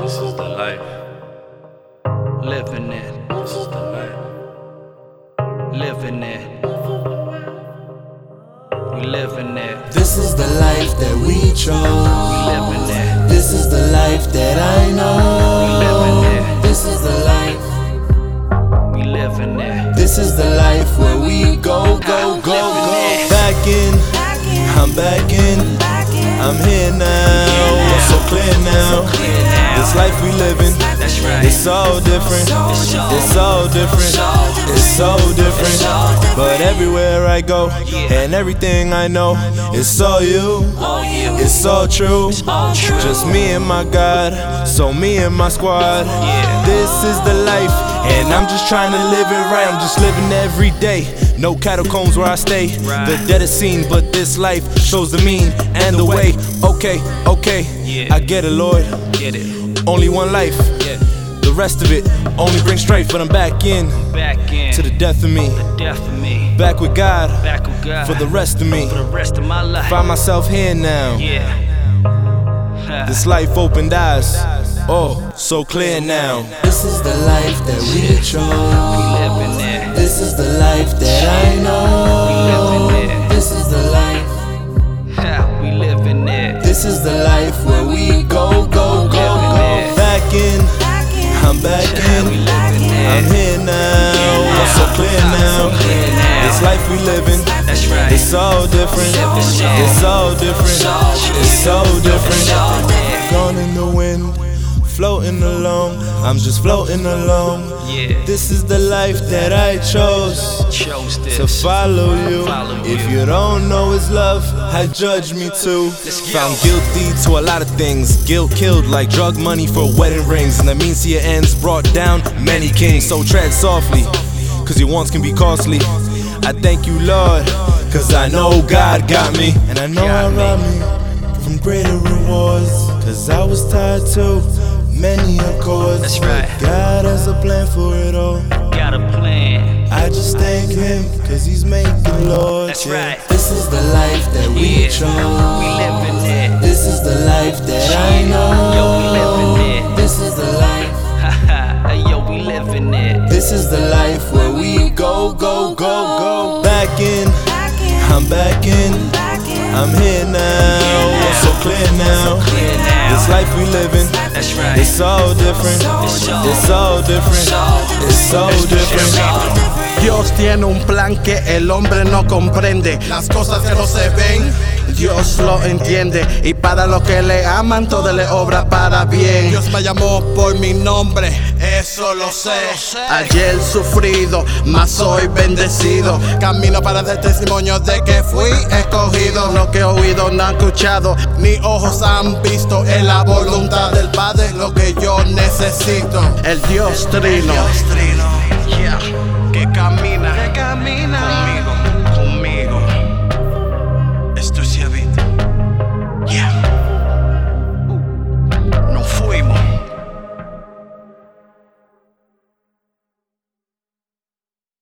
This is the life. Living it. This is the life. Living it. We living it. This is the life that we chose. We living it. This is the life that I know. We living it. This is the life. We living it. This is the life where we go, go, go, go. Back in, I'm back in. I'm here now, so clear now. This life we living, it's so different. It's so different. It's so different. But everywhere I go, and everything I know, it's so you. It's so true. Just me and my God, so me and my squad. This is the life, and I'm just trying to live it right. I'm just living every day. No catacombs where I stay. The dead is seen, but this life shows the mean and the way. Okay, okay, I get it, Lord. Get it. Only one life. The rest of it only brings strife. But I'm back in to the death of me. Back with God for the rest of me. For the rest of my life. Find myself here now. This life opened eyes. Oh, so clear now. This is the life that we chose. We living it. This is the life that I know. We living it. This is the life. We living it. This is the life where we go, go, go, go. Back in, I'm back in. I'm here now. I'm so clear now. This life we living, it's so different. It's so different. It's so different. Gone in the wind, floating along. I'm just floating along. This is the life that I chose to follow you. If you don't know His love, I judge me too. Found guilty to a lot of things. Guilt killed like drug money for wedding rings, and that means to your ends brought down many kings. So tread softly, cause your wants can be costly. I thank you, Lord, cause I know God got me. And I know I robbed me from greater rewards, cause I was tired too many accords. That's right. But God has a plan for it all. Got a plan. I just thank Him, cause He's making Lord. That's right. This is the life that we chose. We living it. This is the life that I know. Yo, we living it. This is the life. Yo, we living it. This is the life where we go, go, go, go. Back in, I'm back in. I'm here now, I'm so clear now. This life we living, it's so different. It's so different. It's so different. Dios tiene un plan que el hombre no comprende. Las cosas que no se ven, Dios lo entiende. Y para los que le aman, todo le obra para bien. Dios me llamó por mi nombre, eso lo sé. Ayer sufrido, mas hoy bendecido. Camino para dar testimonio de que fui escogido. Lo que he oído no han escuchado, ni ojos han visto. En la voluntad del Padre, lo que yo necesito. El Dios Trino, que camina conmigo.